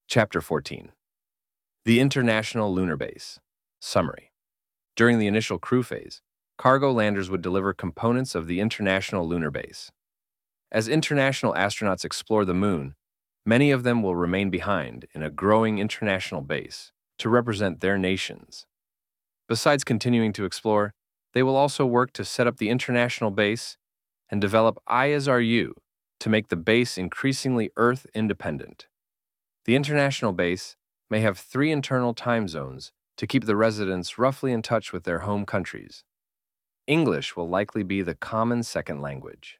Chapter 14. The International Lunar Base. Summary. During the initial crew phase, cargo landers would deliver components of the International Lunar Base. As international astronauts explore the Moon, many of them will remain behind in a growing international base to represent their nations. Besides continuing to explore, they will also work to set up the international base and develop ISRU to make the base increasingly Earth-independent. The international base may have 3 internal time zones to keep the residents roughly in touch with their home countries. English will likely be the common second language.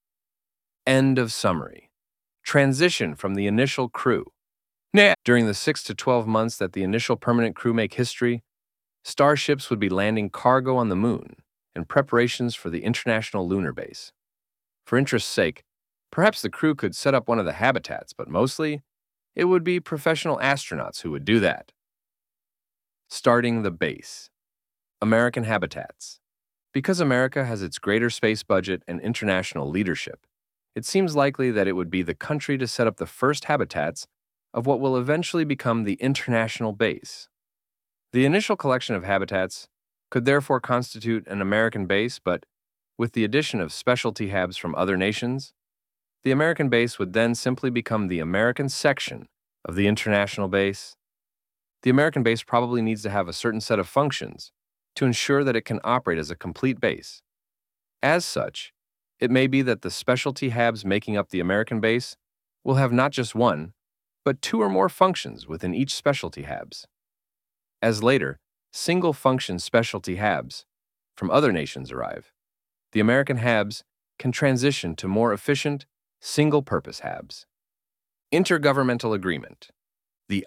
End of summary. Transition from the initial crew. During the 6 to 12 months that the initial permanent crew make history, starships would be landing cargo on the Moon in preparations for the International Lunar Base. For interest's sake, perhaps the crew could set up one of the habitats, but mostly, it would be professional astronauts who would do that. Starting the base. American habitats. Because America has its greater space budget and international leadership, it seems likely that it would be the country to set up the first habitats of what will eventually become the international base. The initial collection of habitats could therefore constitute an American base, but with the addition of specialty habs from other nations, the American base would then simply become the American section of the international base. The American base probably needs to have a certain set of functions to ensure that it can operate as a complete base. As such, it may be that the specialty habs making up the American base will have not just one, but 2 or more functions within each specialty habs. As later, single-function specialty habs from other nations arrive, the American habs can transition to more efficient, single-purpose habs. Intergovernmental Agreement. The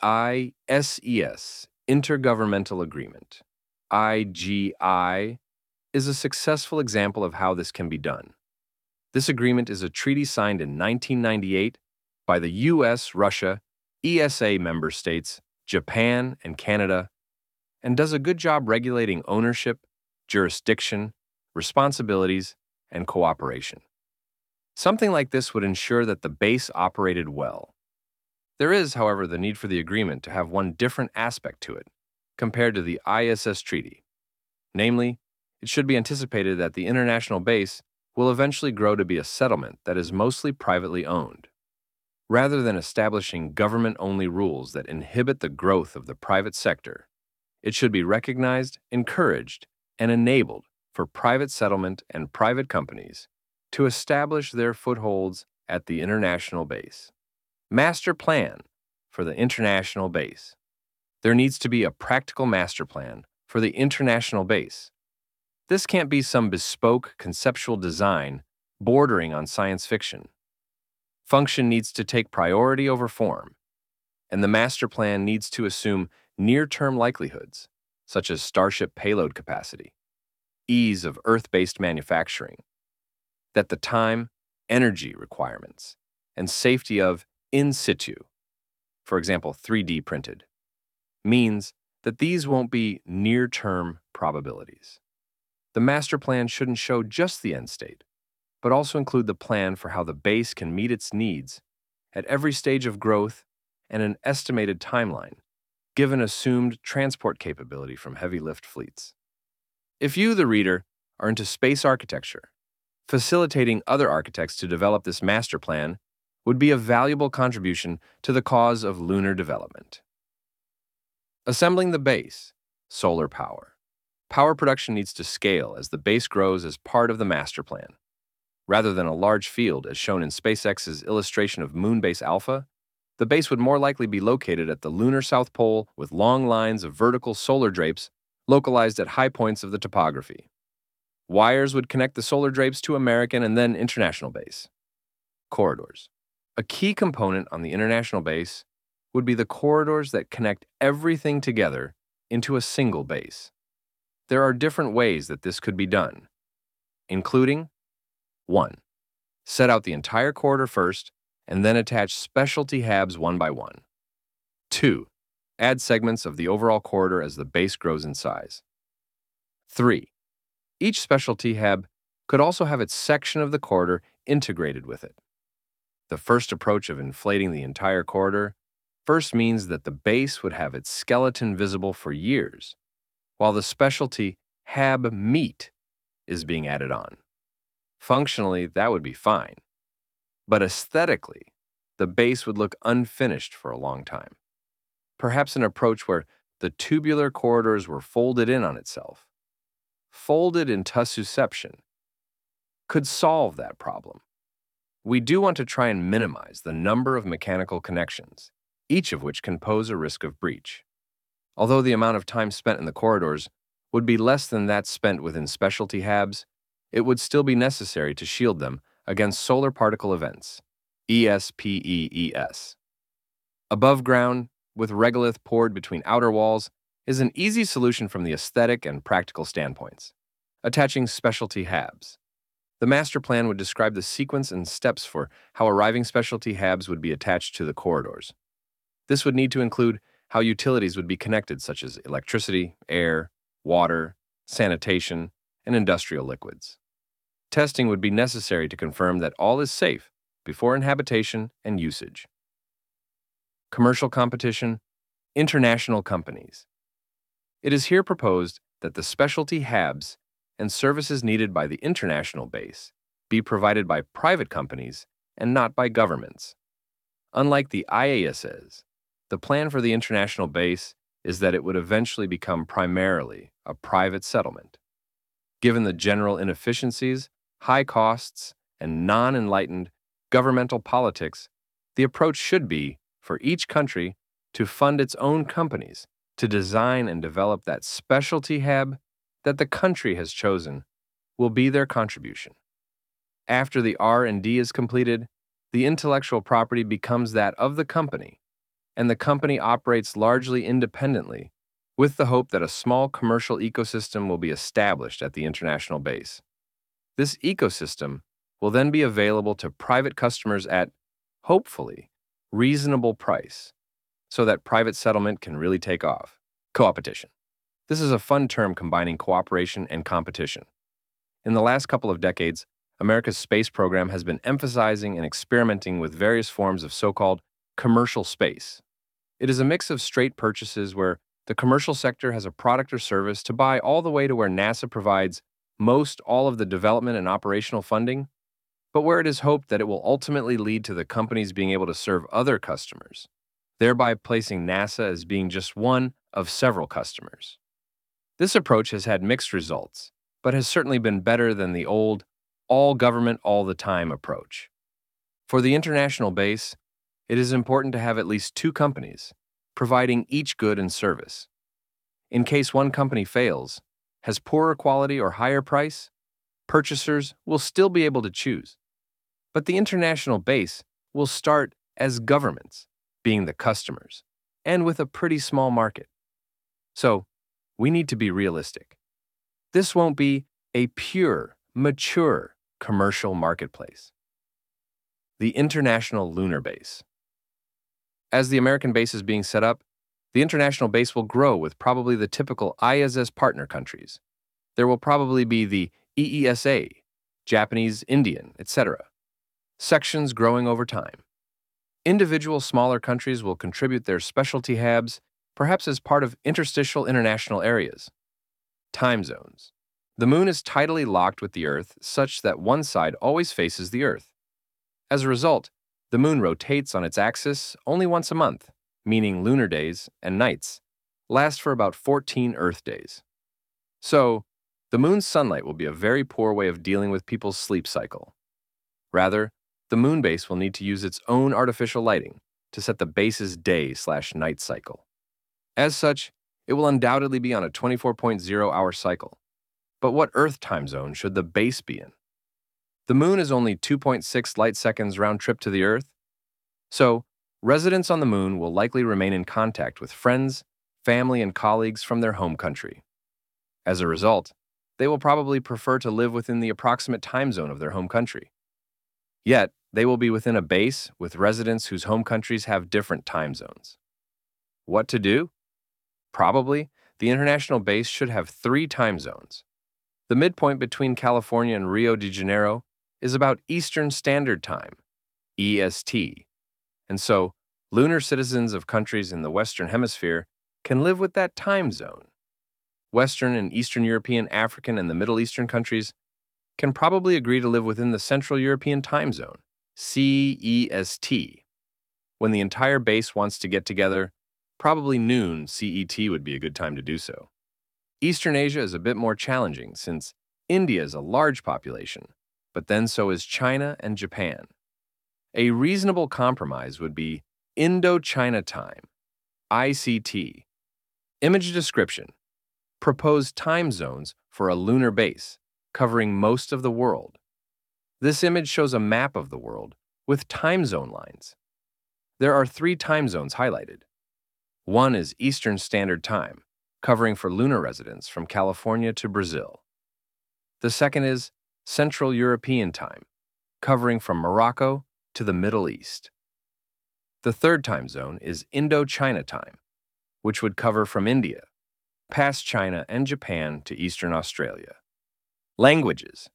ISES Intergovernmental Agreement, IGI, is a successful example of how this can be done. This agreement is a treaty signed in 1998 by the US, Russia, ESA member states, Japan, and Canada, and does a good job regulating ownership, jurisdiction, responsibilities, and cooperation. Something like this would ensure that the base operated well. There is, however, the need for the agreement to have one different aspect to it compared to the ISS treaty. Namely, it should be anticipated that the international base will eventually grow to be a settlement that is mostly privately owned. Rather than establishing government-only rules that inhibit the growth of the private sector, it should be recognized, encouraged, and enabled for private settlement and private companies to establish their footholds at the international base. Master plan for the international base. There needs to be a practical master plan for the international base. This can't be some bespoke conceptual design bordering on science fiction. Function needs to take priority over form, and the master plan needs to assume near-term likelihoods, such as Starship payload capacity, ease of Earth-based manufacturing, that the time, energy requirements, and safety of in situ, for example 3D printed, means that these won't be near-term probabilities. The master plan shouldn't show just the end state, but also include the plan for how the base can meet its needs at every stage of growth and an estimated timeline, given assumed transport capability from heavy lift fleets. If you, the reader, are into space architecture, facilitating other architects to develop this master plan would be a valuable contribution to the cause of lunar development. Assembling the base, solar power. Power production needs to scale as the base grows as part of the master plan. Rather than a large field as shown in SpaceX's illustration of Moonbase Alpha, the base would more likely be located at the lunar South Pole with long lines of vertical solar drapes localized at high points of the topography. Wires would connect the solar drapes to American and then international base. Corridors. A key component on the international base would be the corridors that connect everything together into a single base. There are different ways that this could be done, including 1. Set out the entire corridor first and then attach specialty habs one by one. 2. Add segments of the overall corridor as the base grows in size. 3. Each specialty hab could also have its section of the corridor integrated with it. The first approach of inflating the entire corridor First means that the base would have its skeleton visible for years, while the specialty HAB meat is being added on. Functionally, that would be fine, but aesthetically, the base would look unfinished for a long time. Perhaps an approach where the tubular corridors were folded in on itself, folded intussusception, could solve that problem. We do want to try and minimize the number of mechanical connections, each of which can pose a risk of breach. Although the amount of time spent in the corridors would be less than that spent within specialty HABs, it would still be necessary to shield them against solar particle events, ESPEES. Above ground, with regolith poured between outer walls, is an easy solution from the aesthetic and practical standpoints, attaching specialty HABs. The master plan would describe the sequence and steps for how arriving specialty HABs would be attached to the corridors. This would need to include how utilities would be connected, such as electricity, air, water, sanitation, and industrial liquids. Testing would be necessary to confirm that all is safe before inhabitation and usage. Commercial competition, international companies. It is here proposed that the specialty HABs and services needed by the international base be provided by private companies and not by governments. Unlike the IASs, the plan for the international base is that it would eventually become primarily a private settlement. Given the general inefficiencies, high costs, and non-enlightened governmental politics, the approach should be for each country to fund its own companies to design and develop that specialty HAB that the country has chosen will be their contribution. After the R&D is completed, the intellectual property becomes that of the company, and the company operates largely independently with the hope that a small commercial ecosystem will be established at the international base. This ecosystem will then be available to private customers at, hopefully, reasonable price, so that private settlement can really take off. Coopetition. This is a fun term combining cooperation and competition. In the last couple of decades, America's space program has been emphasizing and experimenting with various forms of so-called commercial space. It is a mix of straight purchases where the commercial sector has a product or service to buy all the way to where NASA provides most all of the development and operational funding, but where it is hoped that it will ultimately lead to the companies being able to serve other customers, thereby placing NASA as being just one of several customers. This approach has had mixed results, but has certainly been better than the old all government all the time approach. For the international base, it is important to have at least two companies, providing each good and service. In case one company fails, has poorer quality or higher price, purchasers will still be able to choose. But the international base will start as governments, being the customers, and with a pretty small market. So, we need to be realistic. This won't be a pure, mature commercial marketplace. The International Lunar Base. As the American base is being set up, the international base will grow with probably the typical ISS partner countries. There will probably be the EESA, Japanese, Indian, etc. Sections growing over time. Individual smaller countries will contribute their specialty HABs, perhaps as part of interstitial international areas. Time zones. The moon is tidally locked with the Earth such that one side always faces the Earth. As a result, the moon rotates on its axis only once a month, meaning lunar days and nights last for about 14 Earth days. So, the moon's sunlight will be a very poor way of dealing with people's sleep cycle. Rather, the moon base will need to use its own artificial lighting to set the base's day/night cycle. As such, it will undoubtedly be on a 24.0-hour cycle. But what Earth time zone should the base be in? The moon is only 2.6 light seconds round trip to the Earth, so residents on the moon will likely remain in contact with friends, family, and colleagues from their home country. As a result, they will probably prefer to live within the approximate time zone of their home country. Yet, they will be within a base with residents whose home countries have different time zones. What to do? Probably, the international base should have 3 time zones. The midpoint between California and Rio de Janeiro is about Eastern Standard Time, EST, and so Lunar citizens of countries in the Western Hemisphere can live with that time zone. Western and Eastern European, African, and the Middle Eastern countries can probably agree to live within the Central European time zone, CEST. When the entire base wants to get together, probably noon CET would be a good time to do so. Eastern Asia is a bit more challenging since India is a large population, but then so is China and Japan. A reasonable compromise would be Indo-China Time, ICT. Image description. Proposed time zones for a lunar base covering most of the world. This image shows a map of the world with time zone lines. There are 3 time zones highlighted. One is Eastern Standard Time, covering for lunar residents from California to Brazil. The second is Central European Time, covering from Morocco to the Middle East. The third time zone is Indo-China Time, which would cover from India, past China and Japan to Eastern Australia. Languages.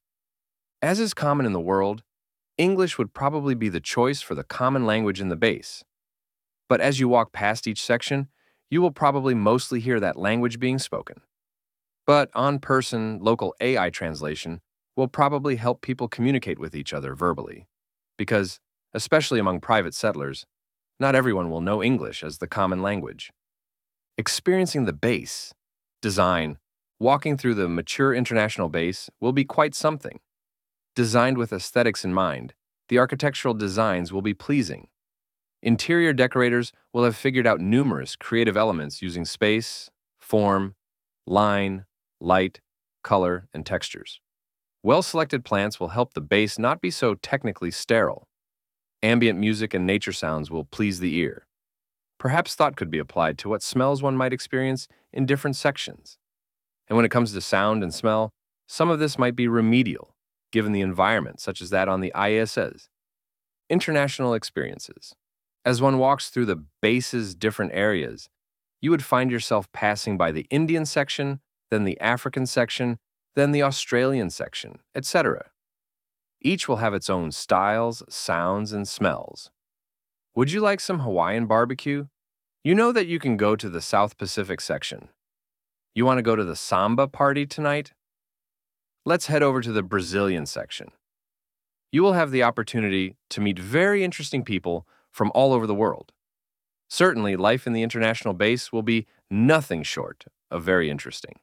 As is common in the world, English would probably be the choice for the common language in the base. But as you walk past each section, you will probably mostly hear that language being spoken. But on-person, local AI translation will probably help people communicate with each other verbally, because, especially among private settlers, not everyone will know English as the common language. Experiencing the base, design, walking through the mature international base will be quite something. Designed with aesthetics in mind, the architectural designs will be pleasing. Interior decorators will have figured out numerous creative elements using space, form, line, light, color, and textures. Well-selected plants will help the base not be so technically sterile. Ambient music and nature sounds will please the ear. Perhaps thought could be applied to what smells one might experience in different sections. And when it comes to sound and smell, some of this might be remedial, given the environment, such as that on the ISS. International experiences. As one walks through the base's different areas, you would find yourself passing by the Indian section, then the African section, then the Australian section, etc. Each will have its own styles, sounds, and smells. Would you like some Hawaiian barbecue? You know that you can go to the South Pacific section. You want to go to the samba party tonight? Let's head over to the Brazilian section. You will have the opportunity to meet very interesting people from all over the world. Certainly, life in the international base will be nothing short of very interesting.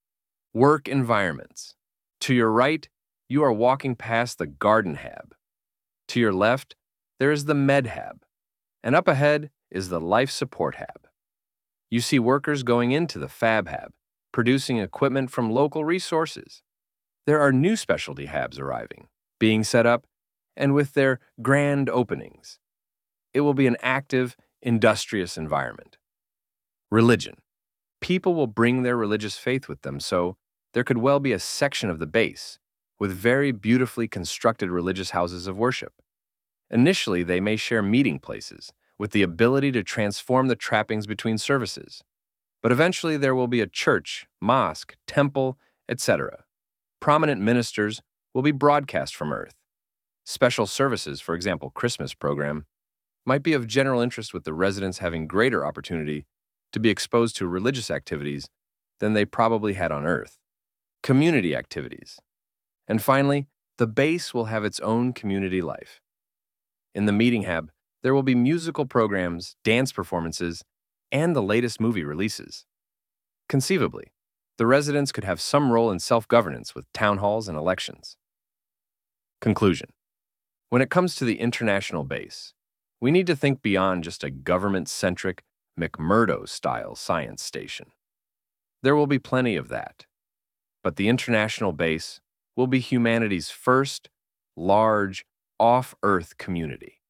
Work environments. To your right, you are walking past the Garden Hab. To your left, there is the Med Hab, and up ahead is the Life Support Hab. You see workers going into the Fab Hab, producing equipment from local resources. There are new specialty habs arriving, being set up, and with their grand openings. It will be an active, industrious environment. Religion. People will bring their religious faith with them, so there could well be a section of the base with very beautifully constructed religious houses of worship. Initially, they may share meeting places with the ability to transform the trappings between services. But eventually there will be a church, mosque, temple, etc. Prominent ministers will be broadcast from Earth. Special services, for example, Christmas program, might be of general interest with the residents having greater opportunity to be exposed to religious activities than they probably had on Earth. Community activities. And finally, the base will have its own community life. In the meeting hab, there will be musical programs, dance performances, and the latest movie releases. Conceivably, the residents could have some role in self-governance with town halls and elections. Conclusion. When it comes to the international base, we need to think beyond just a government-centric, McMurdo-style science station. There will be plenty of that. But the international base will be humanity's first, large, off-Earth community.